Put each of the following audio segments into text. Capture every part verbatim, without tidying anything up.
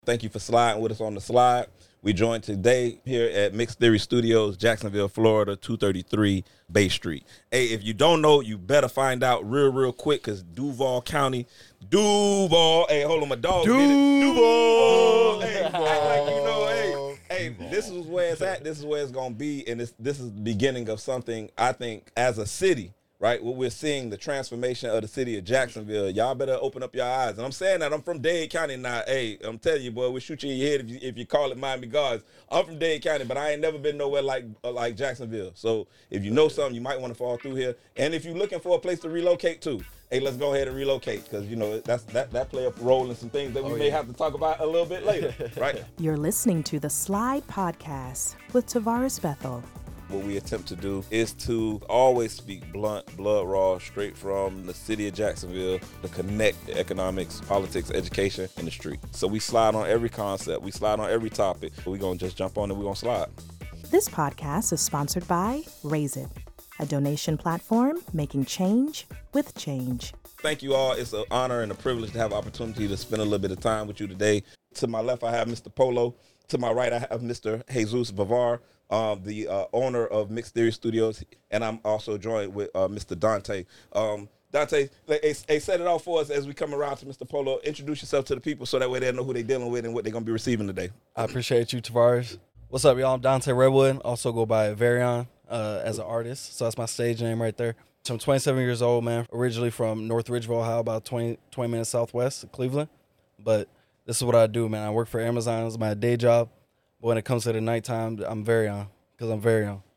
Thank you for sliding with us on the slide. We joined today here at Mixed Theory Studios, Jacksonville, Florida, two thirty-three Bay Street. Hey, if you don't know, you better find out real, real quick, because Duval County, Duval, hey, hold on, my dog. Du- Duval. Hey, act like you know, hey, hey, this is where it's at. This is where it's going to be, and this, this is the beginning of something, I think, as a city. Right, what we're seeing, the transformation of the city of Jacksonville. Y'all better open up your eyes. And I'm saying that I'm from Dade County now. Hey, I'm telling you, boy, we'll shoot you in your head if you, if you call it Miami Gardens. I'm from Dade County, but I ain't never been nowhere like uh, like Jacksonville. So if you know something, you might want to fall through here. And if you're looking for a place to relocate to, hey, let's go ahead and relocate, because you know that's that that play a role in some things that we oh, may yeah. have to talk about a little bit later. Right? You're listening to the Slide Podcast with Tavares Bethel. What we attempt to do is to always speak blunt, blood raw, straight from the city of Jacksonville to connect the economics, politics, education, and the street. So we slide on every concept. We slide on every topic. We're going to just jump on and we're going to slide. This podcast is sponsored by Raise It, a donation platform making change with change. Thank you all. It's an honor and a privilege to have an opportunity to spend a little bit of time with you today. To my left, I have Mister Polo. To my right, I have Mister Jesus Vivar. Um, the uh, owner of Mixed Theory Studios, and I'm also joined with uh, Mister Dante. Um, Dante, hey, hey, set it off for us as we come around to Mister Polo. Introduce yourself to the people so that way they know who they're dealing with and what they're going to be receiving today. I appreciate you, Tavares. What's up, y'all? I'm Dante Redwood. Also go by Varion uh, as an artist, so that's my stage name right there. So I'm twenty-seven years old, man. Originally from North Ridgeville, Ohio, about twenty, twenty minutes southwest of Cleveland. But this is what I do, man. I work for Amazon. It's my day job. But when it comes to the nighttime, I'm very on, because I'm very on.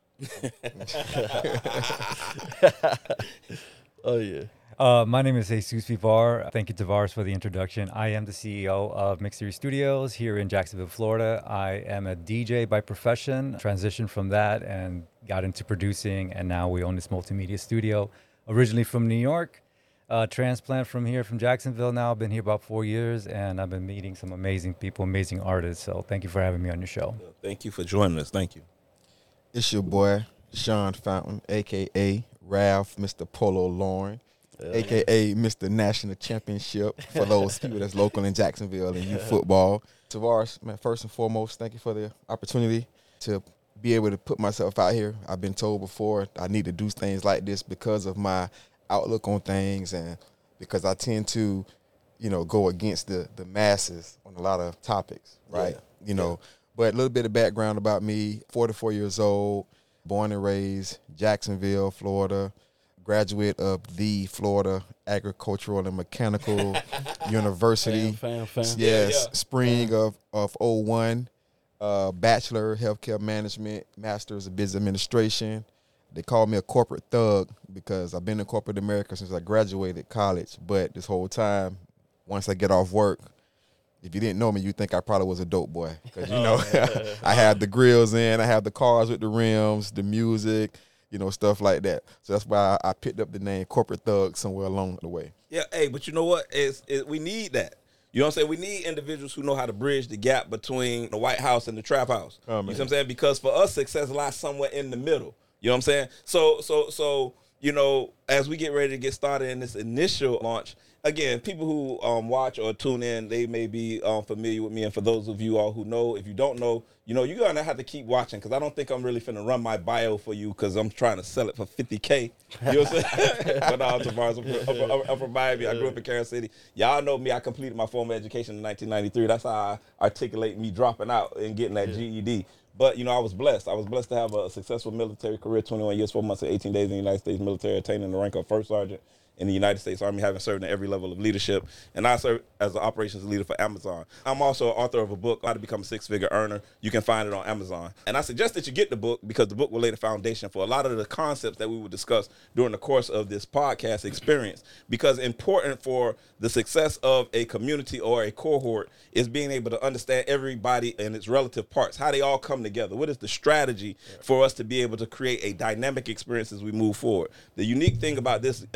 Oh, yeah. Uh, my name is Jesus Vivar. Thank you, Tavares, for the introduction. I am the C E O of Mixed Theory Studios here in Jacksonville, Florida. I am a D J by profession, transitioned from that and got into producing, and now we own this multimedia studio. Originally from New York, uh, transplant from here, from Jacksonville now. I've been here about four years, and I've been meeting some amazing people, amazing artists. So thank you for having me on your show. Thank you for joining us. Thank you. It's your boy, Sean Fountain, a k a. Ralph, Mister Polo Lauren, yeah. a k a. Mister National Championship for those people that's local in Jacksonville and youth football. Tavares, man, first and foremost, thank you for the opportunity to be able to put myself out here. I've been told before I need to do things like this because of my outlook on things and because I tend to, you know, go against the, the masses on a lot of topics, right? Yeah. You know, yeah. But a little bit of background about me, forty-four years old, born and raised Jacksonville, Florida, graduate of the Florida Agricultural and Mechanical University. Fan, fan, fan. Yes, yeah, yeah. spring of, of oh one, uh, Bachelor of Healthcare Management, Master's of Business Administration. They call me a corporate thug because I've been in corporate America since I graduated college. But this whole time, once I get off work, if you didn't know me, you'd think I probably was a dope boy. Because, you know, I have the grills in, I have the cars with the rims, the music, you know, stuff like that. So that's why I, I picked up the name Corporate Thug somewhere along the way. Yeah, hey, but you know what? It's, it, we need that. You know what I'm saying? We need individuals who know how to bridge the gap between the White House and the trap house. Oh, you know what I'm saying? Because for us, success lies somewhere in the middle. You know what I'm saying? So, so, so, you know, as we get ready to get started in this initial launch, again, people who um, watch or tune in, they may be um, familiar with me. And for those of you all who know, if you don't know, you know, you're going to have to keep watching because I don't think I'm really finna run my bio for you because I'm trying to sell it for fifty K. You know what I'm saying? But no, Tavares, I'm, from, I'm, I'm from Miami. I grew up in Kansas City. Y'all know me. I completed my formal education in nineteen ninety-three. That's how I articulate me dropping out and getting that yeah. G E D. But, you know, I was blessed. I was blessed to have a successful military career, twenty-one years, four months, and eighteen days in the United States military, attaining the rank of first sergeant in the United States Army, having served in every level of leadership. And I serve as the operations leader for Amazon. I'm also an author of a book, How to Become a Six-Figure Earner. You can find it on Amazon. And I suggest that you get the book because the book will lay the foundation for a lot of the concepts that we will discuss during the course of this podcast experience. Because important for the success of a community or a cohort is being able to understand everybody and its relative parts, how they all come together. What is the strategy for us to be able to create a dynamic experience as we move forward? The unique thing about this uh, collection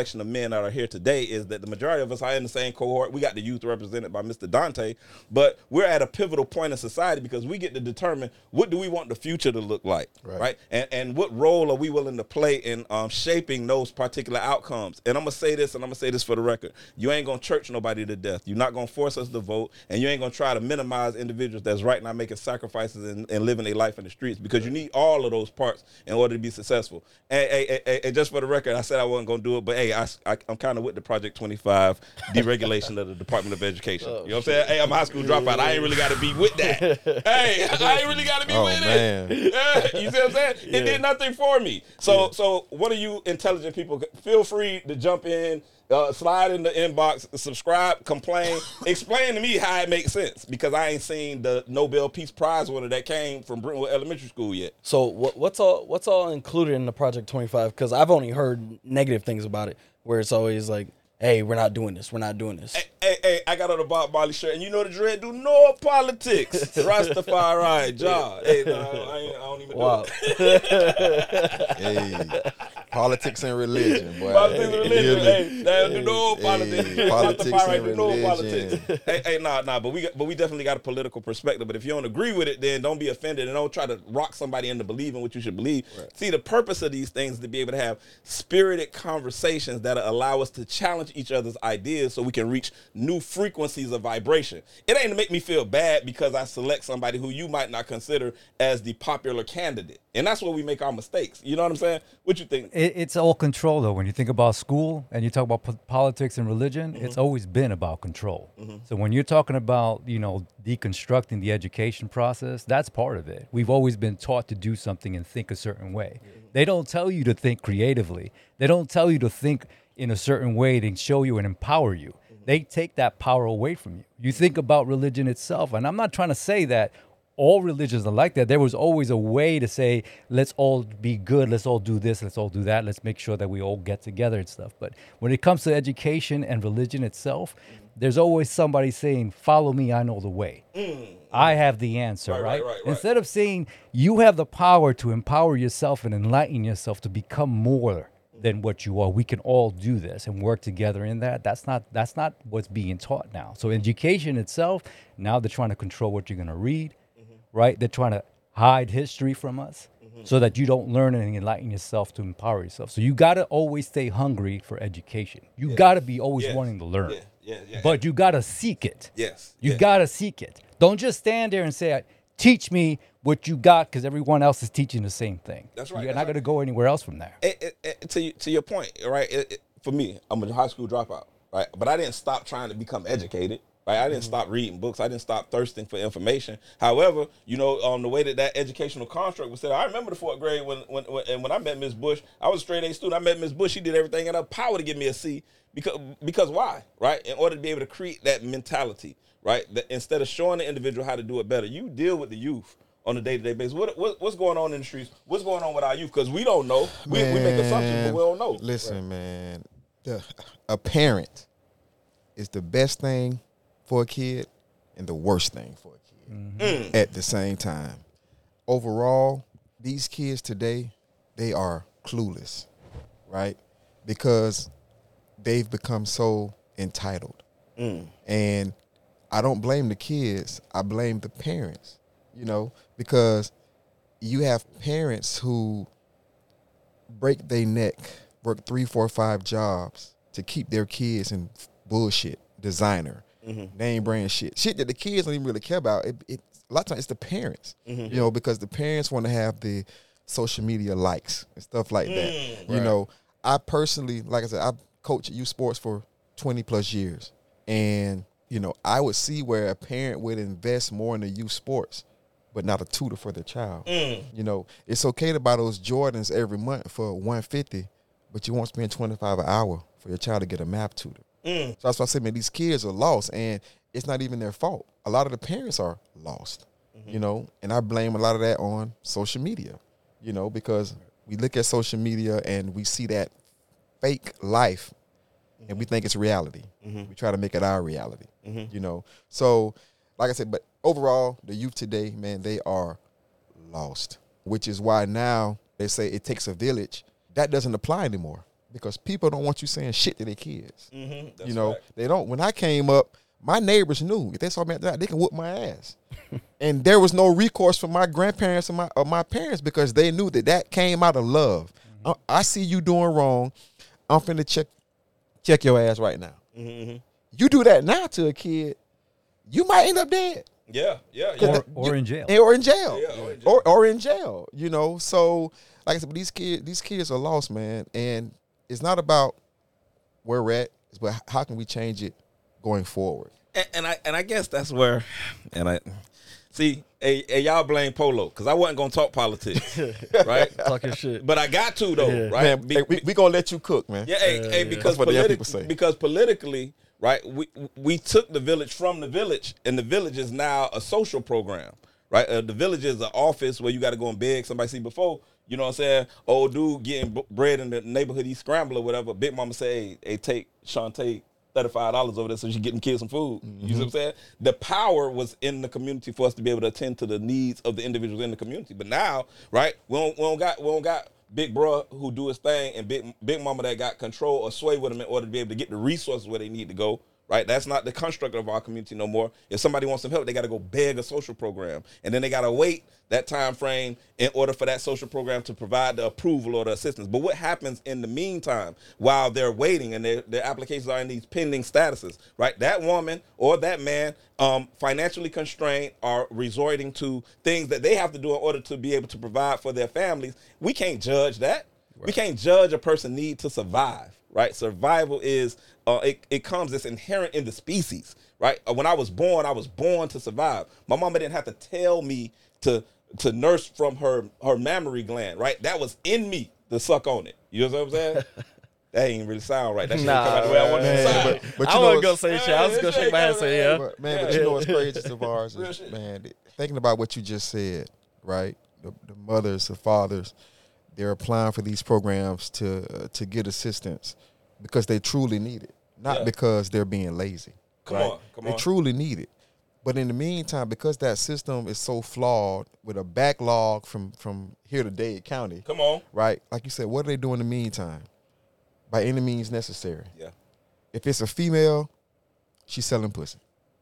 collection of men that are here today is that the majority of us are in the same cohort. We got the youth represented by Mister Dante, but we're at a pivotal point in society because we get to determine what do we want the future to look like, right? right? And and what role are we willing to play in um, shaping those particular outcomes? And I'm gonna say this, and I'm gonna say this for the record: you ain't gonna church nobody to death. You're not gonna force us to vote, and you ain't gonna try to minimize individuals that's right now making sacrifices and, and living their life in the streets, because you need all of those parts in order to be successful. And, and, and, and just for the record, I said I wasn't gonna do it, but hey, I, I, I'm kind of with the Project twenty-five deregulation of the Department of Education. Oh, you know what I'm saying? Hey, I'm a high school dropout. I ain't really got to be with that. Hey, I ain't really got to be oh, with man. it. Yeah, you see what I'm saying? Yeah. It did nothing for me. So, yeah. so one of you intelligent people, feel free to jump in, uh, slide in the inbox, subscribe, complain, explain to me how it makes sense, because I ain't seen the Nobel Peace Prize winner that came from Brentwood Elementary School yet. So what, what's all what's all included in the Project twenty-five? Because I've only heard negative things about it, where it's always like, hey, we're not doing this. We're not doing this. Hey, hey, hey, I got on a Bob Marley shirt, and you know the dread do no politics. Rastafari, John. Hey, no, I, ain't, I don't even wow. do it. Hey, politics and religion, boy. Politics and religion. Hey, they don't do no hey, politics. Hey, politics Rastafari and do no religion. politics. hey, hey, nah, nah, but we got, but we definitely got a political perspective. But if you don't agree with it, then don't be offended and don't try to rock somebody into believing what you should believe. Right. See, the purpose of these things is to be able to have spirited conversations that allow us to challenge each other's ideas so we can reach new frequencies of vibration. It ain't to make me feel bad because I select somebody who you might not consider as the popular candidate. And that's where we make our mistakes. You know what I'm saying? What you think? It, it's all control, though. When you think about school and you talk about po- politics and religion, mm-hmm. it's always been about control. Mm-hmm. So when you're talking about, you know, deconstructing the education process, that's part of it. We've always been taught to do something and think a certain way. Mm-hmm. They don't tell you to think creatively. They don't tell you to think in a certain way to show you and empower you. Mm-hmm. They take that power away from you. You think about religion itself, and I'm not trying to say that all religions are like that. There was always a way to say, let's all be good, let's all do this, let's all do that, let's make sure that we all get together and stuff. But when it comes to education and religion itself, there's always somebody saying, follow me, I know the way. Mm. I have the answer, right, right? right, right, right? Instead of saying, you have the power to empower yourself and enlighten yourself to become more than what you are. We can all do this and work together in that. That's not that's not what's being taught now. So education itself, now they're trying to control what you're going to read. Right? They're trying to hide history from us mm-hmm. so that you don't learn and enlighten yourself to empower yourself. So you got to always stay hungry for education. You yeah. got to be always yes. wanting to learn. Yeah. Yeah. Yeah. But you got to seek it. Yes. You yeah. got to seek it. Don't just stand there and say, teach me what you got, because everyone else is teaching the same thing. That's right. You're that's not right. going to go anywhere else from there. It, it, it, to, you, to your point, right? It, it, for me, I'm a high school dropout, right? But I didn't stop trying to become educated. Right, I didn't mm-hmm. stop reading books. I didn't stop thirsting for information. However, you know, um, the way that that educational construct was set, I remember the fourth grade when, when, when and when I met Miss Bush, I was a straight A student. I met Miss Bush. She did everything in her power to give me a C. Because, because why? Right, in order to be able to create that mentality, right? That instead of showing the individual how to do it better, you deal with the youth on a day-to-day basis. What, what what's going on in the streets? What's going on with our youth? Because we don't know. We, we make assumptions, but we don't know. Listen, right. man, the, a parent is the best thing for a kid and the worst thing for a kid mm-hmm. at the same time. Overall, these kids today, they are clueless, right? Because they've become so entitled. Mm. And I don't blame the kids. I blame the parents, you know, because you have parents who break their neck, work three, four, five jobs to keep their kids in bullshit, designer, Mm-hmm. name brand shit, shit that the kids don't even really care about. It, it a lot of times it's the parents, mm-hmm. you know, because the parents want to have the social media likes and stuff like mm, that. Right. You know, I personally, like I said, I've coached youth sports for twenty plus years, and you know, I would see where a parent would invest more in the youth sports, but not a tutor for their child. Mm. You know, it's okay to buy those Jordans every month for one hundred fifty dollars, but you won't spend twenty-five dollars an hour for your child to get a math tutor. Mm. So that's why I say, man, these kids are lost, and it's not even their fault. A lot of the parents are lost, mm-hmm. you know, and I blame a lot of that on social media, you know, because we look at social media and we see that fake life, mm-hmm. and we think it's reality. Mm-hmm. We try to make it our reality, mm-hmm. you know. So, like I said, but overall, the youth today, man, they are lost, which is why now they say it takes a village. That doesn't apply anymore. because people don't want you saying shit to their kids. Mm-hmm. You know, right. they don't. When I came up, my neighbors knew if they saw me at that, they can whoop my ass. And there was no recourse from my grandparents and my or my parents because they knew that that came out of love. Mm-hmm. I, I see you doing wrong. I'm finna check check your ass right now. Mm-hmm. You do that now to a kid, you might end up dead. Yeah, yeah, yeah. Or, that- or you- in jail. Or in jail. Yeah, or in jail. Or or in jail. You know, so like I said, but these kids, these kids are lost, man. And it's not about where we're at, it's about how can we change it going forward. And, and I and I guess that's where, and I see, hey, hey y'all blame Polo because I wasn't gonna talk politics, right? Talking shit. But I got to though, Yeah. right? Man, Be- hey, we, we gonna let you cook, man. yeah, hey, hey, because That's what the young politi- people say. because politically, right? We we took the village from the village, and the village is now a social program, right? Uh, the village is an office where you got to go and beg somebody. See before, you know what I'm saying? Old dude getting b- bread in the neighborhood, he scramble or whatever. Big mama say, hey, hey take Shantae thirty-five dollars over there so she get them kids some food. Mm-hmm. You see what I'm saying? The power was in the community for us to be able to attend to the needs of the individuals in the community. But now, right, we don't, we don't got we don't got big bro who do his thing and big big mama that got control or sway with them in order to be able to get the resources where they need to go. Right, that's not the construct of our community no more. If somebody wants some help, they got to go beg a social program, and then they got to wait that time frame in order for that social program to provide the approval or the assistance. But what happens in the meantime while they're waiting and their their applications are in these pending statuses? Right, that woman or that man, um, financially constrained, are resorting to things that they have to do in order to be able to provide for their families. We can't judge that. Right. We can't judge a person's need to survive. Right, survival is uh, it. It comes. It's inherent in the species. Right. Uh, when I was born, I was born to survive. My mama didn't have to tell me to to nurse from her her mammary gland. Right. That was in me to suck on it. You know what I'm saying? That ain't really sound right. That shit Nah, come out the way I want it to man, sound. but- but I you know wasn't gonna what's- say shit. I was gonna shake my head and say yeah. But, man, Yeah. but you know what's crazy, Tavares, Real is, shit. man, th- thinking about what you just said, right? The, the mothers, the fathers, they're applying for these programs to uh, to get assistance because they truly need it, not Yeah. because they're being lazy. Come right? on, come they on. truly need it. But in the meantime, because that system is so flawed with a backlog from, from here to Dade County, Come on. right? Like you said, what do they do in the meantime? By any means necessary. Yeah. If it's a female, she's selling pussy.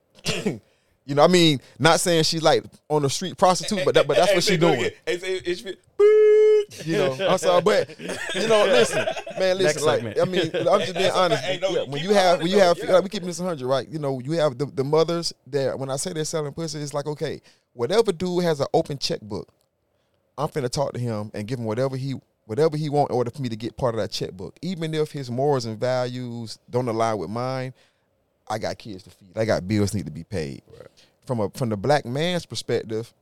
You know, I mean, not saying she's like on the street prostitute, but that, but that's Hey, what say she's it doing. again. Hey, say it- it's- You know, I'm sorry, but you know, listen, man, listen. Next Like, segment. I mean, I'm just being That's a honest. fact. Hey, no, Yeah, keep when it you have, one when you hundred have, though, yeah. like, we keep this one hundred, right? You know, you have the, the mothers that when I say they're selling pussy, it's like, okay, whatever dude has an open checkbook, I'm finna talk to him and give him whatever he whatever he want in order for me to get part of that checkbook. Even if his morals and values don't align with mine, I got kids to feed. I got bills need to be paid. Right. From a from the black man's perspective,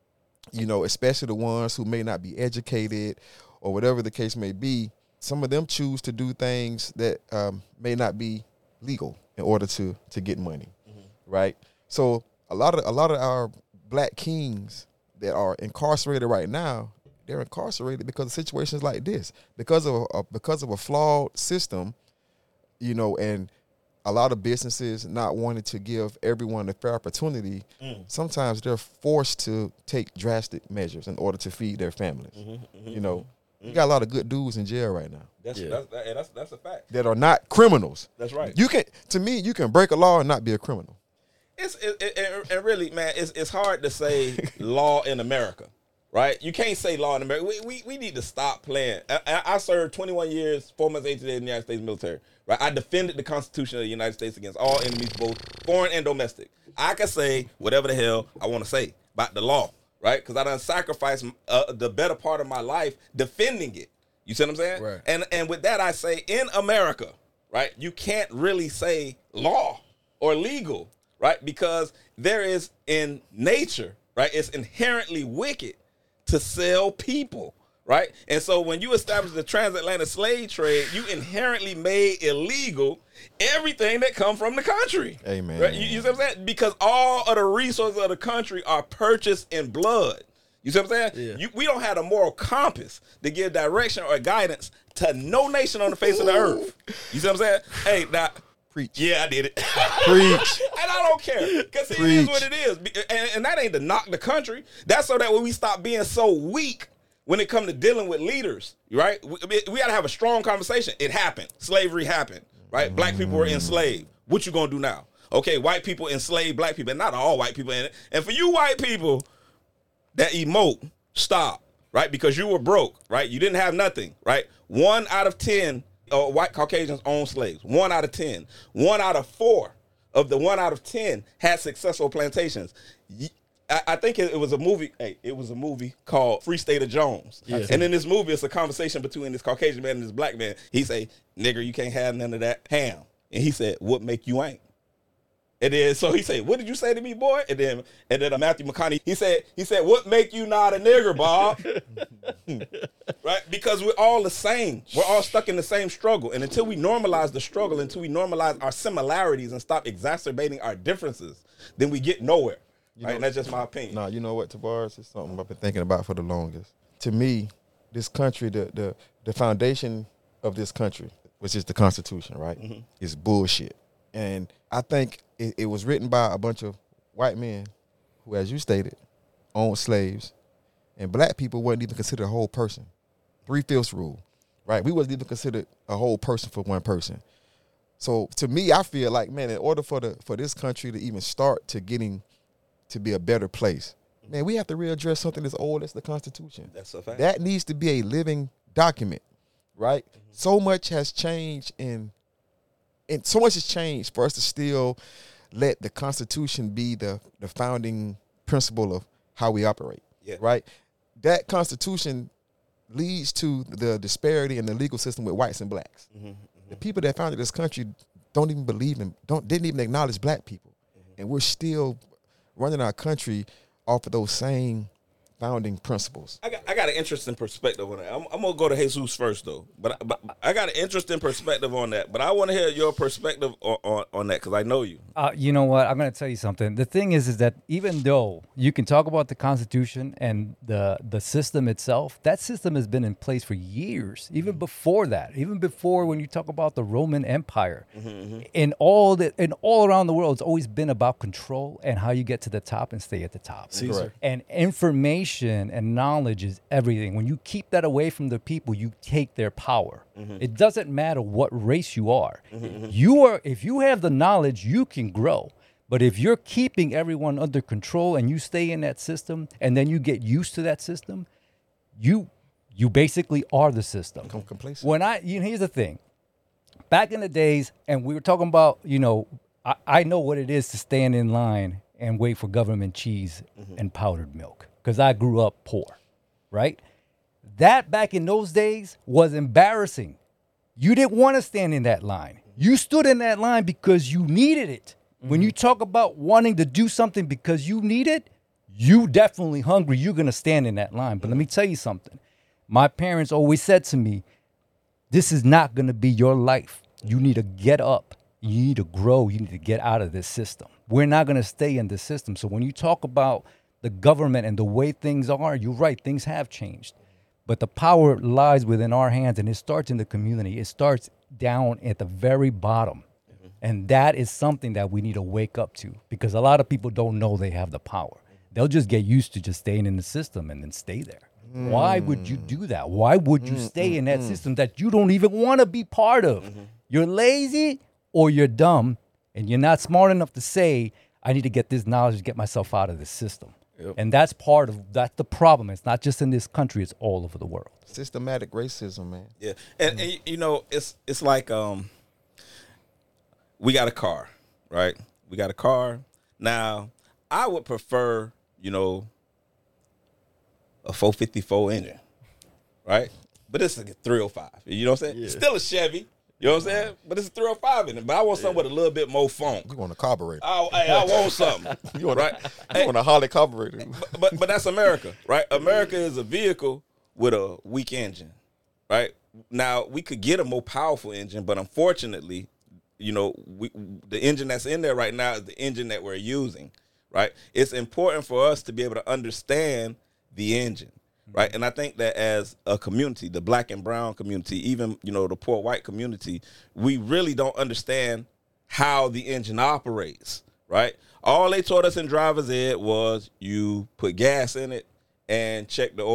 you know, especially the ones who may not be educated or whatever the case may be, some of them choose to do things that um, may not be legal in order to to get money, mm-hmm. right? So a lot of a lot of our black kings that are incarcerated right now, they're incarcerated because of situations like this, because of a, because of a flawed system, you know, and a lot of businesses not wanting to give everyone a fair opportunity. Mm. Sometimes they're forced to take drastic measures in order to feed their families. Mm-hmm, mm-hmm, you know, mm-hmm. you got a lot of good dudes in jail right now. That's Yeah. that's, that, that's that's a fact. That are not criminals. That's right. You can, to me, you can break a law and not be a criminal. It's it, it, it, and really, man, it's it's hard to say law in America, right? You can't say law in America. We we, we need to stop playing. I, I served twenty-one years, four months, eighteen days in the United States military. Right, I defended the Constitution of the United States against all enemies, both foreign and domestic. I can say whatever the hell I want to say about the law, right? Because I done sacrificed uh, the better part of my life defending it. You see what I'm saying? Right. And and with that, I say in America, right, you can't really say law or legal, right? Because there is in nature, right, it's inherently wicked to sell people. Right? And so when you establish the transatlantic slave trade, you inherently made illegal everything that come from the country. Amen. Right? You, you see what I'm saying? Because all of the resources of the country are purchased in blood. You see what I'm saying? Yeah. You, we don't have a moral compass to give direction or guidance to no nation on the face of the earth. You see what I'm saying? Hey, now, Preach. yeah, I did it. Preach. And I don't care. Because it is what it is. And, and that ain't to knock the country. That's so that when we stop being so weak, when it comes to dealing with leaders, right? We, we got to have a strong conversation. It happened. Slavery happened, right? Mm. Black people were enslaved. What you gonna do now? Okay, white people enslaved black people, and not all white people in it. And for you white people that emote, stop, right? Because you were broke, right? You didn't have nothing, right? One out of ten uh, white Caucasians owned slaves. One out of ten. One out of four of the one out of ten had successful plantations. I, I think it, it was a movie. Hey, it was a movie called Free State of Jones. Yes. And in this movie, it's a conversation between this Caucasian man and this black man. He say, "Nigger, you can't have none of that ham." And he said, "What make you ain't?" And then so he said, "What did you say to me, boy?" And then and then uh, Matthew McConaughey, he said, he said, "What make you not a nigger, Bob?" Right? Because we're all the same. We're all stuck in the same struggle. And until we normalize the struggle, until we normalize our similarities and stop exacerbating our differences, then we get nowhere. You right? Know, and that's just my opinion. Nah, you know what, Tavares? It's something I've been thinking about for the longest. To me, this country, the the the foundation of this country, which is the Constitution, right, mm-hmm. is bullshit. And I think it, it was written by a bunch of white men who, as you stated, owned slaves, and black people weren't even considered a whole person. Three-fifths rule, right? We wasn't even considered a whole person for one person. So to me, I feel like, man, in order for the for this country to even start to getting to be a better place, man, we have to readdress something as old as the Constitution. That's a fact. That needs to be a living document, right? Mm-hmm. So much has changed in And so much has changed for us to still let the Constitution be the, the founding principle of how we operate, yeah. right? That Constitution leads to the disparity in the legal system with whites and blacks. Mm-hmm, mm-hmm. The people that founded this country don't even believe in, don't didn't even acknowledge black people. Mm-hmm. And we're still running our country off of those same founding principles. I got I got an interesting perspective on that. I'm, I'm gonna go to Jesus first though, but, but I got an interesting perspective on that. But I want to hear your perspective on, on, on that because I know you. Uh, you know what? I'm gonna tell you something. The thing is, is that even though you can talk about the Constitution and the the system itself, that system has been in place for years. Even before that, even before when you talk about the Roman Empire, mm-hmm, mm-hmm. in all the and all around the world, it's always been about control and how you get to the top and stay at the top. Caesar. And information and knowledge is everything. When you keep that away from the people, you take their power. Mm-hmm. It doesn't matter what race you are. Mm-hmm. You are, if you have the knowledge, you can grow. But if you're keeping everyone under control and you stay in that system and then you get used to that system, you you basically are the system. Become complacent. When I, you know, here's the thing. Back in the days, and we were talking about, you know, I, I know what it is to stand in line and wait for government cheese mm-hmm. and powdered milk. Because I grew up poor, right? That back in those days was embarrassing. You didn't want to stand in that line. You stood in that line because you needed it. Mm-hmm. When you talk about wanting to do something because you need it, you definitely hungry. You're going to stand in that line. But let me tell you something. My parents always said to me, this is not going to be your life. You need to get up. You need to grow. You need to get out of this system. We're not going to stay in this system. So when you talk about the government and the way things are, you're right, things have changed. But the power lies within our hands, and it starts in the community. It starts down at the very bottom. Mm-hmm. And that is something that we need to wake up to, because a lot of people don't know they have the power. They'll just get used to just staying in the system and then stay there. Mm. Why would you do that? Why would you mm, stay mm, in that mm. system that you don't even want to be part of? Mm-hmm. You're lazy or you're dumb, and you're not smart enough to say, I need to get this knowledge to get myself out of this system. Yep. And that's part of, that's the problem. It's not just in this country, it's all over the world. Systematic racism, man. Yeah. And, and you know, it's it's like um, we got a car, right? We got a car. Now, I would prefer, you know, a four fifty-four engine, right? But it's a three oh five. You know what I'm saying? Yeah. Still a Chevy. You know what I'm saying? But it's a three oh five in it. But I want something yeah. with a little bit more funk. You want a carburetor. I, I, I want something. you want, right? a, you hey, want a Harley carburetor. But, but but that's America, right? America is a vehicle with a weak engine, right? Now, we could get a more powerful engine, but unfortunately, you know, we, the engine that's in there right now is the engine that we're using, right? It's important for us to be able to understand the engine. Right. And I think that as a community, the black and brown community, even, you know, the poor white community, we really don't understand how the engine operates. Right. All they taught us in driver's ed was you put gas in it and check the oil.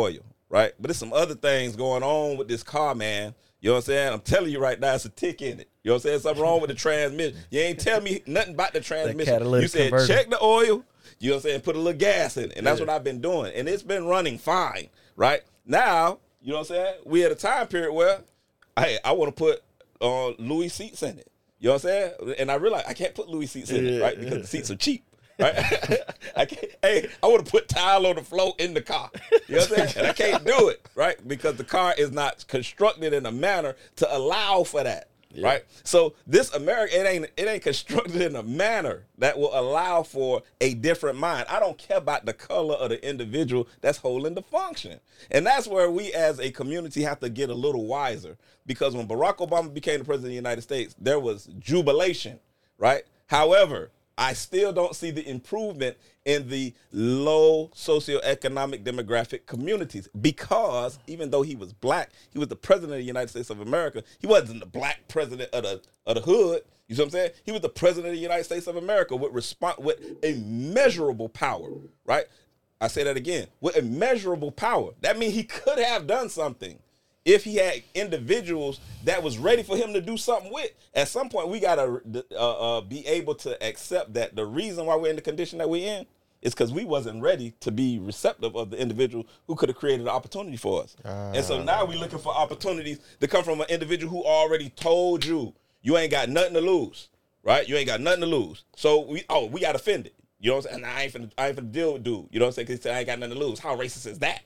right? But there's some other things going on with this car, man. You know what I'm saying? I'm telling you right now, it's a tick in it. You know what I'm saying? Something wrong with the transmission. You ain't tell me nothing about the transmission. You said converter. Check the oil. You know what I'm saying? Put a little gas in it. And that's yeah. what I've been doing. And it's been running fine, right? Now, you know what I'm saying? We at a time period where, hey, I want to put uh, Louis seats in it. You know what I'm saying? And I realize I can't put Louis seats in yeah, it, right? Because yeah. the seats are cheap. Right? I can't, hey, I want to put tile on the floor in the car. You know what I'm saying? And I can't do it, right? Because the car is not constructed in a manner to allow for that. Yeah. Right? So this America, it ain't it ain't constructed in a manner that will allow for a different mind. I don't care about the color of the individual that's holding the function. And that's where we as a community have to get a little wiser. Because when Barack Obama became the president of the United States, there was jubilation, right? However, I still don't see the improvement in the low socioeconomic demographic communities because even though he was black, he was the president of the United States of America. He wasn't the black president of the of the hood. You see what I'm saying? He was the president of the United States of America with resp- with immeasurable power, right? I say that again, with immeasurable power. That means he could have done something. If he had individuals that was ready for him to do something with, at some point we gotta uh, uh, be able to accept that the reason why we're in the condition that we're in is because we wasn't ready to be receptive of the individual who could have created an opportunity for us. Uh, and so now we're looking for opportunities to come from an individual who already told you you ain't got nothing to lose, right? You ain't got nothing to lose. So we oh we got offended. You know what I'm saying? And I ain't finna, I ain't finna deal with dude. You know what I'm saying? Because he said I ain't got nothing to lose. How racist is that?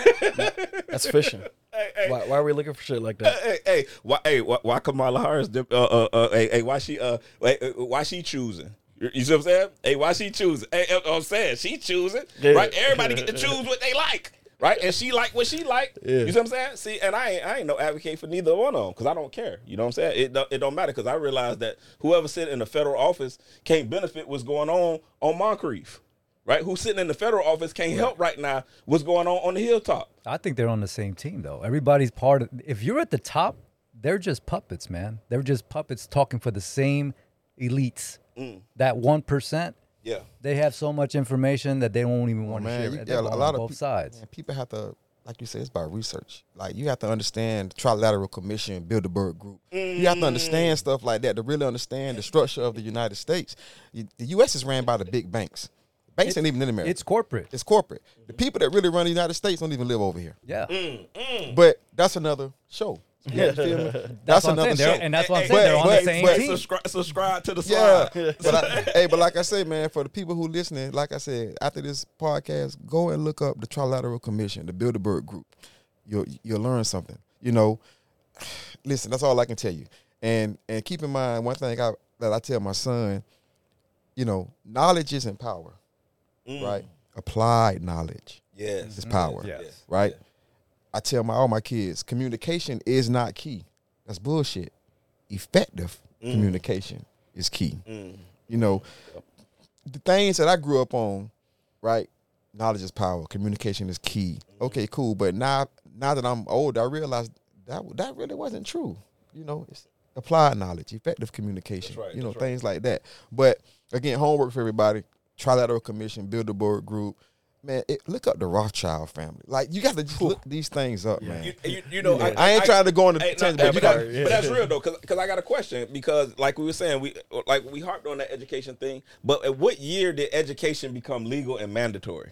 That's fishing. Hey, hey. Why, why are we looking for shit like that? Hey, hey, why, hey, why, why Kamala Harris? Uh, uh, uh, hey, hey, why she? Uh, why she choosing? You see what I'm saying? Hey, why she choosing? Hey, I'm saying she choosing, yeah. Right? Everybody get to choose what they like, right? And she like what she like. Yeah. You see what I'm saying? See, and I ain't, I ain't no advocate for neither one of them because I don't care. You know what I'm saying? It don't, it don't matter because I realize that whoever sit in the federal office can't benefit what's going on on Moncrief. Right, who's sitting in the federal office can't help right now what's going on on the hilltop. I think they're on the same team, though. Everybody's part of – if you're at the top, they're just puppets, man. They're just puppets talking for the same elites. Mm. That one percent, yeah, they have so much information that they won't even want oh, to share it. Yeah, a lot of both pe- sides. Man, people have to – like you said, it's about research. Like, you have to understand Trilateral Commission, Bilderberg Group. Mm. You have to understand stuff like that to really understand the structure of the United States. The U S is ran by the big banks. Banks ain't even in America. It's corporate. It's corporate. The people that really run the United States don't even live over here. Yeah. Mm, mm. But that's another show. Yeah, you feel me? That's, that's another show. And that's what I'm saying. But, they're on but, the same but, team. Subscribe, subscribe to the slide. Yeah. but I, hey, but like I say, man, for the people who listening, like I said, after this podcast, go and look up the Trilateral Commission, the Bilderberg Group. You'll you'll learn something. You know, listen, that's all I can tell you. And and keep in mind one thing I, that I tell my son, you know, knowledge isn't power. Mm. Right, applied knowledge. Yes, is power. Yes. Right. Yeah. I tell my all my kids, communication is not key. That's bullshit. Effective mm. communication is key. Mm. You know, yep. the things that I grew up on, right? Knowledge is power. Communication is key. Mm. Okay, cool. But now, now that I'm older, I realize that that really wasn't true. You know, it's applied knowledge, effective communication. That's right. You know, That's things right. like that. But again, homework for everybody. Trilateral Commission, Bilderberg Group. Man, it, look up the Rothschild family. Like, you got to just look these things up, yeah. man. You, you, you know, yeah. I, I ain't I, trying to go into hey, tangent, no, but, but, gotta, yeah. but that's real though, because because I got a question. Because like we were saying, we like we harped on that education thing. But at what year did education become legal and mandatory?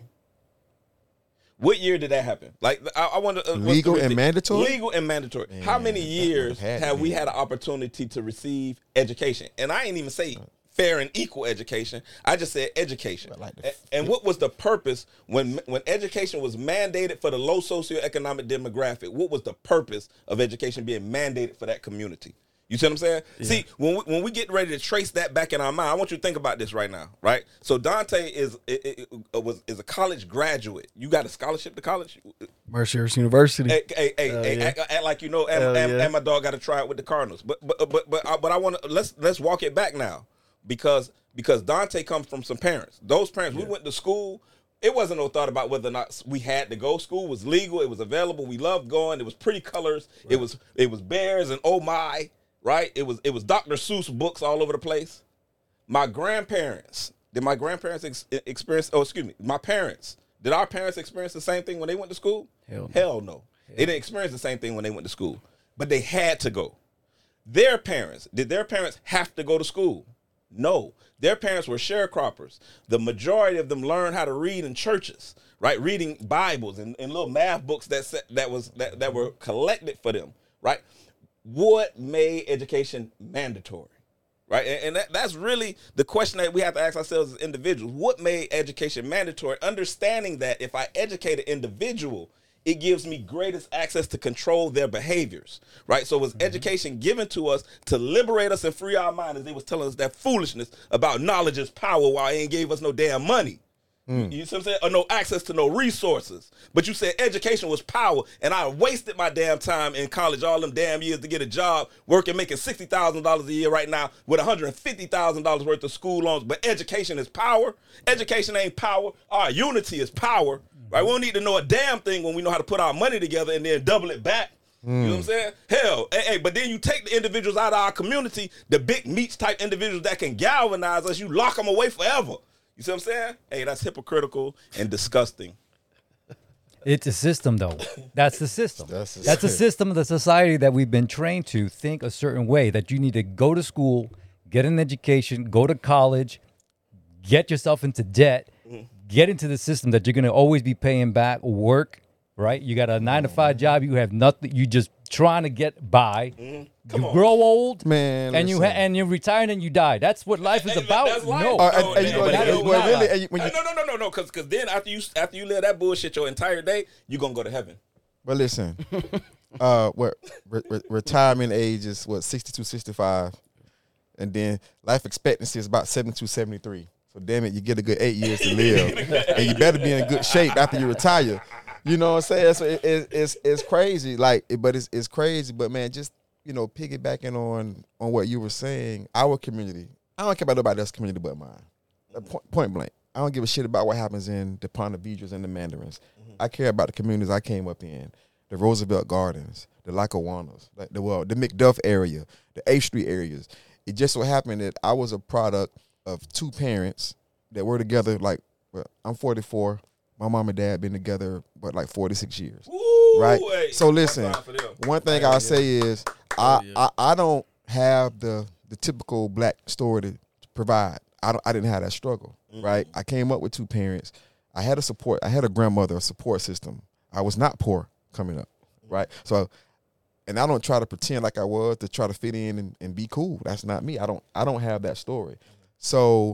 What year did that happen? Like, I, I wonder. Uh, legal and mandatory. Legal and mandatory. Man, How many years have we had an opportunity to receive education? And I ain't even say fair and equal education. I just said education. Like and, and what was the purpose when when education was mandated for the low socioeconomic demographic? What was the purpose of education being mandated for that community? You see what I'm saying? Yeah. See, when we, when we get ready to trace that back in our mind, I want you to think about this right now, right? So Dante is it, it, it was is a college graduate. You got a scholarship to college? Mercer University. Hey, hey, hey, hey yeah. act, act like you know. And, and, yeah. and my dog got to try it with the Cardinals. But but but but I, but I want to let's let's walk it back now, because because Dante comes from some parents. Those parents, yeah. we went to school. It wasn't no thought about whether or not we had to go. School was legal. It was available. We loved going. It was pretty colors. Right. It was it was bears and oh my. Right? It was it was Doctor Seuss books all over the place. My grandparents, did my grandparents ex- experience, oh, excuse me, my parents, did our parents experience the same thing when they went to school? Hell no. Hell no. They didn't experience the same thing when they went to school, but they had to go. Their parents, did their parents have to go to school? No. Their parents were sharecroppers. The majority of them learned how to read in churches, right? Reading Bibles and, and little math books that set, that was that, that were collected for them, right? What made education mandatory? Right, and, and that, that's really the question that we have to ask ourselves as individuals. What made education mandatory? Understanding that if I educate an individual, it gives me greatest access to control their behaviors, right? So was mm-hmm. education given to us to liberate us and free our mind, as they was telling us that foolishness about knowledge is power while he ain't gave us no damn money. Mm. You see what I'm saying? Or no access to no resources. But you said education was power, and I wasted my damn time in college all them damn years to get a job, working, making sixty thousand dollars a year right now with one hundred fifty thousand dollars worth of school loans. But education is power. Education ain't power. Our unity is power, right? We don't need to know a damn thing when we know how to put our money together and then double it back. Mm. You know what I'm saying? Hell, hey, hey, but then you take the individuals out of our community, the big meats type individuals that can galvanize us, you lock them away forever. You see what I'm saying? Hey, that's hypocritical and disgusting. It's a system, though. That's the system. That's a, That's a system of the society that we've been trained to think a certain way, that you need to go to school, get an education, go to college, get yourself into debt, mm-hmm. get into the system that you're going to always be paying back, work, right? You got a nine to five job. You have nothing. You just trying to get by. Mm-hmm. You on. grow old, man, and you ha- and you retire and you die. That's what life is hey, about. That's life. No, uh, no, and, and, no, and, that and, is well, not. really, and when you, no, no, no, no, no, because because then after you after you live that bullshit your entire day, you're gonna go to heaven. But listen, uh, what re- re- retirement age is what sixty-two, sixty-five, and then life expectancy is about seventy-two, seventy-three. So damn it, you get a good eight years to live, and you better be in good shape after you retire. You know what I'm saying? So it, it, it's it's crazy, like, but it's it's crazy. But man, just you know, piggybacking on on what you were saying, our community. I don't care about nobody else's community but mine. Point, point blank. I don't give a shit about what happens in the Ponte Vedras and the Mandarins. Mm-hmm. I care about the communities I came up in, the Roosevelt Gardens, the Lackawannas, like the well, the McDuff area, the eighth Street areas. It just so happened that I was a product of two parents that were together. Like, well, I'm forty-four. My mom and dad been together, but like forty-six years. Ooh, right? Hey, so listen, one thing I'll yeah. say is I, yeah. I I don't have the the typical black story to provide. I don't, I didn't have that struggle, mm-hmm. right? I came up with two parents. I had a support. I had a grandmother, a support system. I was not poor coming up, right? So, and I don't try to pretend like I was to try to fit in and, and be cool. That's not me. I don't I don't have that story. So,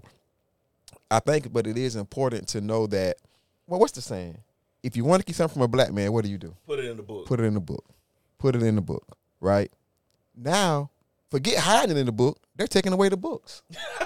I think, but it is important to know that. Well, what's the saying? If you want to get something from a black man, what do you do? Put it in the book. Put it in the book. Put it in the book, right? Now, forget hiding in the book. They're taking away the books.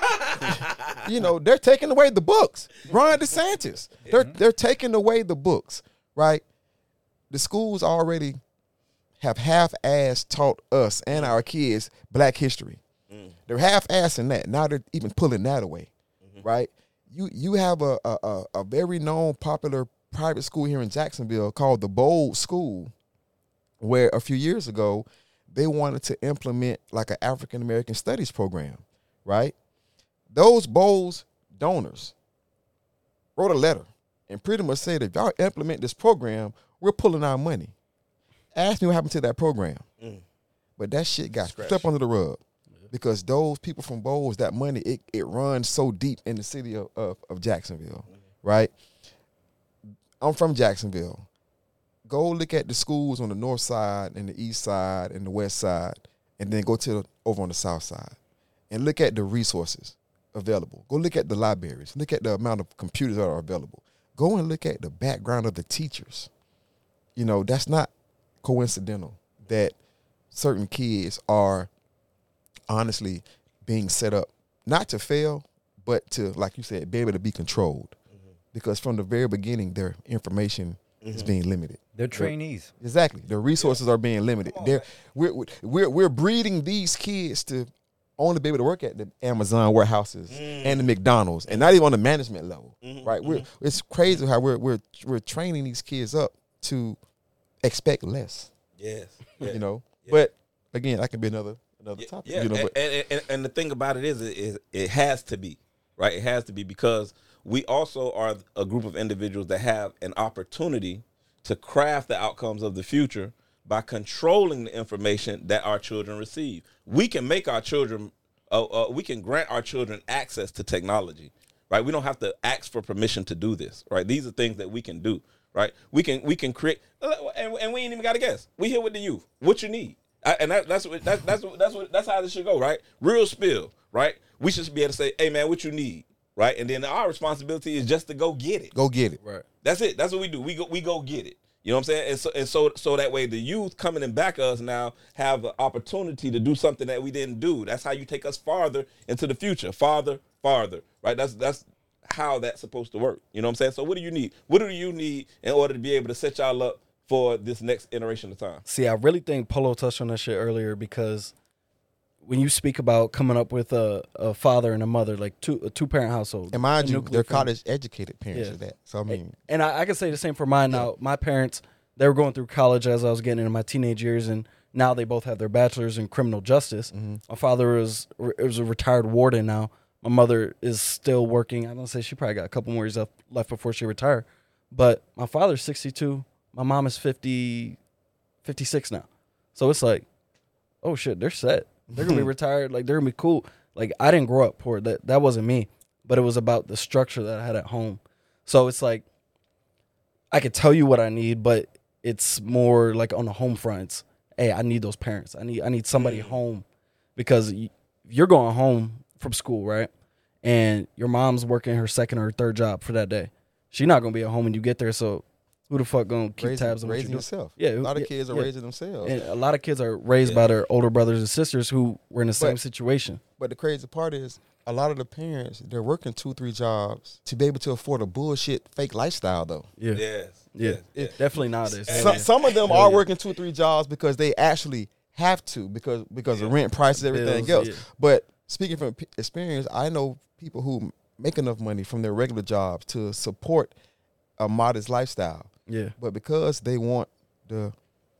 You know, they're taking away the books. Ron DeSantis. They're they're taking away the books, right? The schools already have half-ass taught us and our kids black history. Mm. They're half-assing that. Now they're even pulling that away, mm-hmm. right? You you have a, a a very known popular private school here in Jacksonville called the Bold School, where a few years ago they wanted to implement like an African American studies program, right? Those Bold donors wrote a letter and pretty much said, if y'all implement this program, we're pulling our money. Ask me what happened to that program. Mm. But that shit got swept under the rug. Because those people from Bowles, that money, it, it runs so deep in the city of, of, of Jacksonville, mm-hmm. right? I'm from Jacksonville. Go look at the schools on the north side and the east side and the west side, and then go to the, over on the south side and look at the resources available. Go look at the libraries. Look at the amount of computers that are available. Go and look at the background of the teachers. You know, that's not coincidental that certain kids are honestly being set up not to fail, but to, like you said, be able to be controlled. Mm-hmm. Because from the very beginning, their information mm-hmm. is being limited. They're trainees. They're, exactly. Their resources yeah. are being limited. They're, we're, we're, we're breeding these kids to only be able to work at the Amazon warehouses mm. and the McDonald's, and not even on the management level, mm-hmm. right? We're, mm-hmm. It's crazy how we're, we're, we're training these kids up to expect less. Yes. You know? Yeah. But, again, that can be another Another topic, yeah, you know, and, but. And, and, and the thing about it is, is, it has to be, right? It has to be because we also are a group of individuals that have an opportunity to craft the outcomes of the future by controlling the information that our children receive. We can make our children, uh, uh, we can grant our children access to technology, right? We don't have to ask for permission to do this, right? These are things that we can do, right? We can we can create, and, and we ain't even got to guess. We here with the youth. What you need, I, and that, that's what that's that's what, that's what that's how this should go, right? Real spill, right? We should be able to say, hey man, what you need, right? And then our responsibility is just to go get it. Go get it. Right. That's it. That's what we do. We go we go get it. You know what I'm saying? And so and so so that way the youth coming in back of us now have the opportunity to do something that we didn't do. That's how you take us farther into the future. Farther, farther. Right? That's that's how that's supposed to work. You know what I'm saying? So what do you need? What do you need in order to be able to set y'all up for this next iteration of time? See, I really think Polo touched on that shit earlier because when you speak about coming up with a, a father and a mother, like two a two parent household, And mind a you, nuclear they're family. college educated parents Yeah. of that. So I mean, And I, I can say the same for mine now. My parents, they were going through college as I was getting into my teenage years, and now they both have their bachelors in criminal justice. Mm-hmm. My father was was a retired warden now. My mother is still working. I don't say she probably got a couple more years left, left before she retire. But my father's sixty-two. My mom is fifty, fifty-six now. So it's like, oh shit, they're set. They're gonna be retired. Like they're gonna be cool. Like I didn't grow up poor. That that wasn't me. But it was about the structure that I had at home. So it's like I could tell you what I need, but it's more like on the home fronts. Hey, I need those parents. I need I need somebody home because you're going home from school, right? And your mom's working her second or third job for that day. She's not gonna be at home when you get there. So who the fuck gonna keep raising, tabs on what raising you do? yourself. Yeah, a lot of yeah, kids are yeah. raising themselves. And a lot of kids are raised by their older brothers and sisters who were in the same But- situation. But the crazy part is, a lot of the parents, they're working two, three jobs to be able to afford a bullshit fake lifestyle, though. Yeah, Yes. yeah, yes. definitely nowadays. Some, Yeah. some of them Hell are yeah. working two, three jobs because they actually have to because because of rent prices, everything Bills, else. yeah. But speaking from p- experience, I know people who make enough money from their regular jobs to support a modest lifestyle. Yeah, But because they want the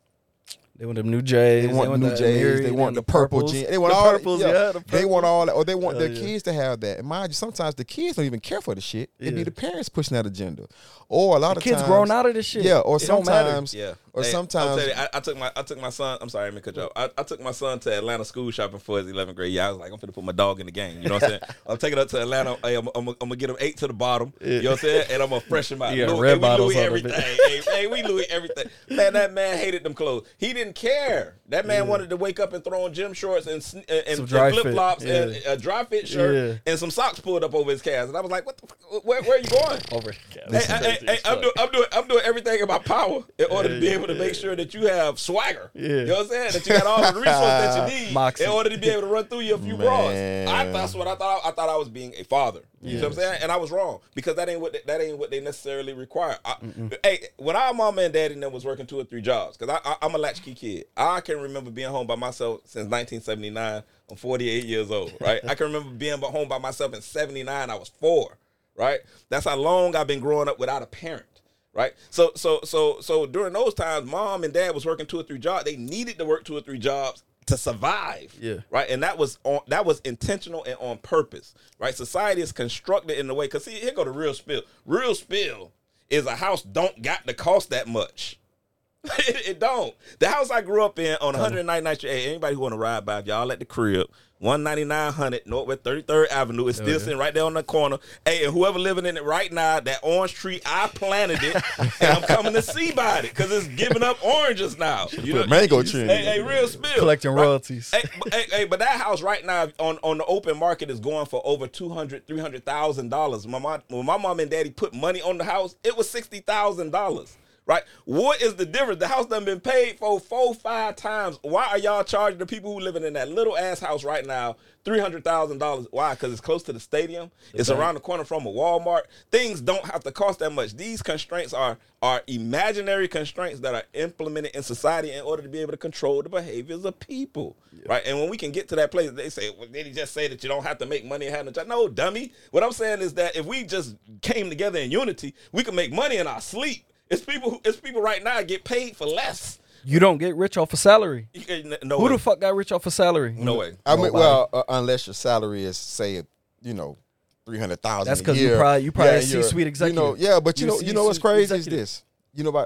they want them new J's. they want new the J's, Amiri, they want the purple purples. jeans, they want the all purples. that, Yeah, yeah, the they want purples. all that, or they want Hell their yeah. kids to have that. And mind you, sometimes the kids don't even care for the shit. It be Yeah. the parents pushing that agenda, or a lot The of kids times, growing out of this shit. Yeah, or It don't matter. sometimes, Yeah. or Hey, sometimes. I'll tell you, I, I took my I took my son. I'm sorry, let me cut you off. I, I took my son to Atlanta school shopping for his eleventh grade year. I was like, I'm finna put my dog in the game. You know what I'm saying? I'm taking up to Atlanta. Hey, I'm, I'm, I'm gonna get him eight to the bottom. You know what I'm saying? And I'm gonna fresh him out. You got Louis, red hey, we bottles Louis on everything. them. hey, hey, we Louis everything. Man, that man hated them clothes. He didn't care. That man wanted to wake up and throw on gym shorts and sn- and, Some and dry flip flops fit, and yeah. a dry fit shirt Yeah. and some socks pulled up over his calves. And I was like, what the fuck? Where, where are you going? Over. Hey, hey, hey, hey, I'm doing, I'm doing, I'm doing everything in my power in order to be able to make sure that you have swagger. Yeah. You know what I'm saying? That you got all the resources that you need Moxie. in order to be able to run through you a few bras. Man. I that's what I thought. I thought I was being a father. You know what I'm saying? And I was wrong because that ain't what they, that ain't what they necessarily require. I, hey, when our mama and daddy and them was working two or three jobs, because I, I, I'm a latchkey kid. I can remember being home by myself since nineteen seventy-nine. I'm forty-eight years old, right? I can remember being home by myself in seventy-nine. I was four, right? That's how long I've been growing up without a parent. Right, so so so so during those times, mom and dad was working two or three jobs. They needed to work two or three jobs to survive. Yeah. Right, and that was on that was intentional and on purpose. Right, society is constructed in the way. Cause see, here go the real spill. Real spill is a house don't got to cost that much. it, it don't. The house I grew up in on one hundred ninety-ninth Street. Hey, anybody who want to ride by, if y'all at the crib, one ninety-nine hundred Northwest thirty-third Avenue. It's still sitting right there on the corner. Hey, and whoever living in it right now, that orange tree, I planted it, and I'm coming to see about it because it's giving up oranges now. You Put a mango tree in Hey, it. hey, real spill. Collecting Right. royalties. Hey, but- hey, hey, but that house right now on, on the open market is going for over two hundred thousand dollars, three hundred thousand dollars. My mom, when my mom and daddy put money on the house, it was sixty thousand dollars. Right? What is the difference? The house done been paid for four, five times. Why are y'all charging the people who living in that little ass house right now three hundred thousand dollars? Why? Because it's close to the stadium. It's around the corner from a Walmart. Things don't have to cost that much. These constraints are are imaginary constraints that are implemented in society in order to be able to control the behaviors of people. Right? And when we can get to that place, they say, well, did he just say that you don't have to make money and have no job? No, dummy. What I'm saying is that if we just came together in unity, we can make money in our sleep. It's people. Who, it's people right now get paid for less. You don't get rich off a salary. You can- No Who way. the fuck got rich off a salary? No way. I mean, Nobody. well, uh, unless your salary is say, you know, three hundred thousand. That's because you probably you probably a you're- C-suite executive. You know, yeah, but you You're know, a you know what's C-suite crazy executive. is this. You know about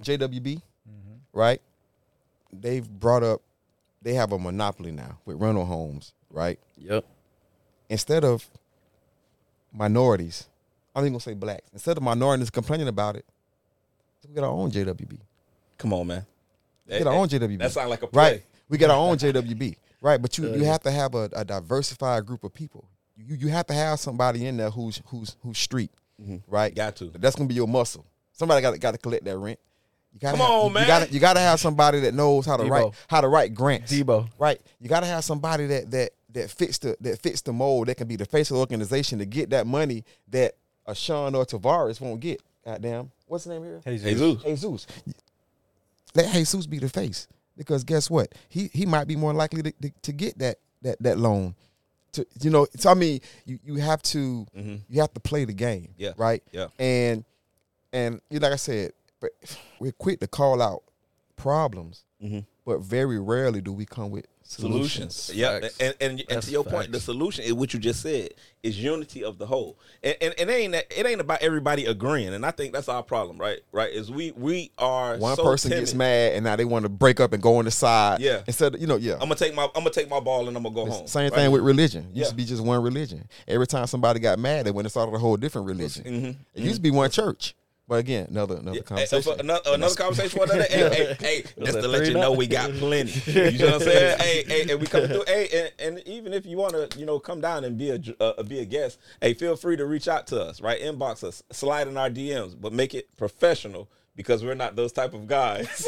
J W B, mm-hmm. right? They've brought up, they have a monopoly now with rental homes, right? Yep. Instead of minorities, I'm even gonna say blacks. Instead of minorities complaining about it, we got our own J W B. Come on, man. We get our own J W B. That sounds like a play. Right. We got our own J W B. Right. But you, you have to have a, a diversified group of people. You you have to have somebody in there who's who's who's street. Mm-hmm. Right. Got to. That's gonna be your muscle. Somebody got got to collect that rent. You gotta Come have, on, you, man. You gotta you gotta have somebody that knows how to Debo. write how to write grants. Debo. Right. You gotta have somebody that that that fits the that fits the mold, that can be the face of the organization to get that money that a Sean or Tavares won't get. Goddamn. What's the name here? Jesus. Jesus. Jesus. Let Jesus be the face. Because guess what? He he might be more likely to, to, to get that that that loan. To you know, so I mean, you, you have to mm-hmm. you have to play the game. Yeah. Right? Yeah. And and you know, like I said, we're quick to call out problems, mm-hmm. but very rarely do we come with solutions. Solutions. Yeah. And and, and to your facts. point, the solution is what you just said is unity of the whole. And and, and it ain't it ain't about everybody agreeing. And I think that's our problem, right? Right? Is we we are one so person timid. gets mad and now they want to break up and go on the side. Yeah. Instead of, you know, yeah. I'm gonna take my I'm gonna take my ball and I'm gonna go it's home. Same right? thing with religion. It used yeah. to be just one religion. Every time somebody got mad, they went and started a whole different religion. Mm-hmm. It mm-hmm. used to be one church. But again, another another yeah, conversation. Another, another conversation for another. Hey, hey, hey, just to let you know, we got plenty. You know what I'm saying? Hey, hey, and we coming through. Hey, and, and even if you want to, you know, come down and be a uh, be a guest, hey, feel free to reach out to us. Right, inbox us, slide in our D Ms, but make it professional because we're not those type of guys.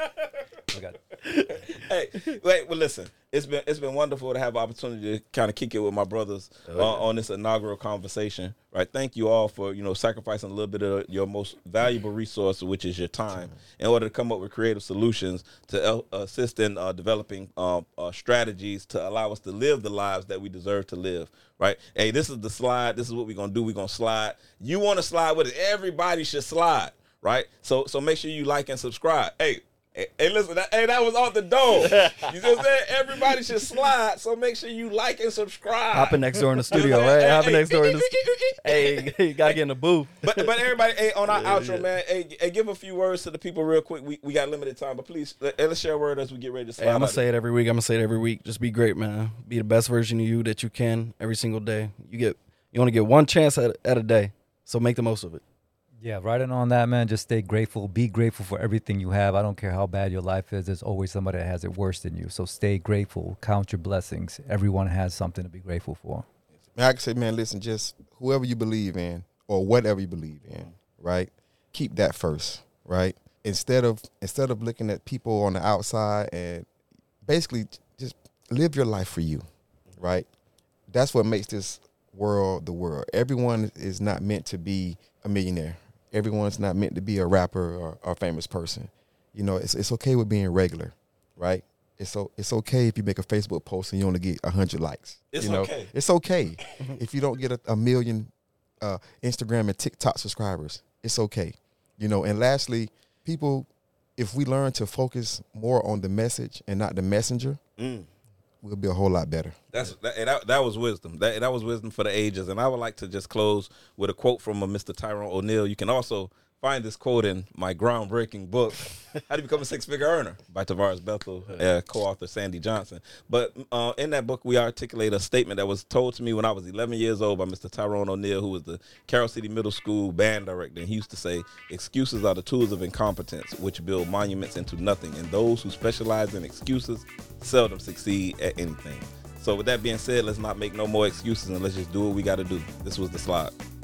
Hey, wait, well, listen. It's been it's been wonderful to have an opportunity to kind of kick it with my brothers uh, on this inaugural conversation. Right, thank you all for you know sacrificing a little bit of your most valuable resource, which is your time, in order to come up with creative solutions to uh, assist in uh, developing uh, uh, strategies to allow us to live the lives that we deserve to live. Right, hey, this is the slide. This is what we're gonna do. We're gonna slide. You want to slide with it? Everybody should slide. Right, so so make sure you like and subscribe. Hey. Hey, listen, that, hey, that was off the dome. You just said everybody should slide, so make sure you like and subscribe. Hopping next door in the studio, right? Hey, Hopping hey, next door in the studio. Hey, you gotta get in the booth. But but everybody, hey, on our yeah, outro, yeah. man, hey, hey, give a few words to the people real quick. We we got limited time, but please, let, let's share a word as we get ready to slide. Hey, I'm gonna say it every week. I'm gonna say it every week. Just be great, man. Be the best version of you that you can every single day. You get you only get one chance at, at a day, so make the most of it. Yeah, riding on that, man, just stay grateful. Be grateful for everything you have. I don't care how bad your life is. There's always somebody that has it worse than you. So stay grateful. Count your blessings. Everyone has something to be grateful for. I can say, man, listen, just whoever you believe in or whatever you believe in, right? Keep that first, right? Instead of instead of looking at people on the outside and basically just live your life for you, right? That's what makes this world the world. Everyone is not meant to be a millionaire. Everyone's not meant to be a rapper or, or a famous person. You know, it's it's okay with being regular, right? It's so it's okay if you make a Facebook post and you only get a hundred likes. It's you know? okay. It's okay if you don't get a, a million uh, Instagram and TikTok subscribers. It's okay. You know, and lastly, people, if we learn to focus more on the message and not the messenger, mm. we'll be a whole lot better. That's that, that, that was wisdom. That that was wisdom for the ages. And I would like to just close with a quote from a Mister Tyrone O'Neal. You can also find this quote in my groundbreaking book, How to Become a Six-Figure Earner, by Tavares Bethel, uh, co-author Sandy Johnson. But uh, in that book, we articulate a statement that was told to me when I was eleven years old by Mister Tyrone O'Neal, who was the Carroll City Middle School band director. And he used to say, excuses are the tools of incompetence, which build monuments into nothing. And those who specialize in excuses seldom succeed at anything. So with that being said, let's not make no more excuses and let's just do what we got to do. This was The Slide.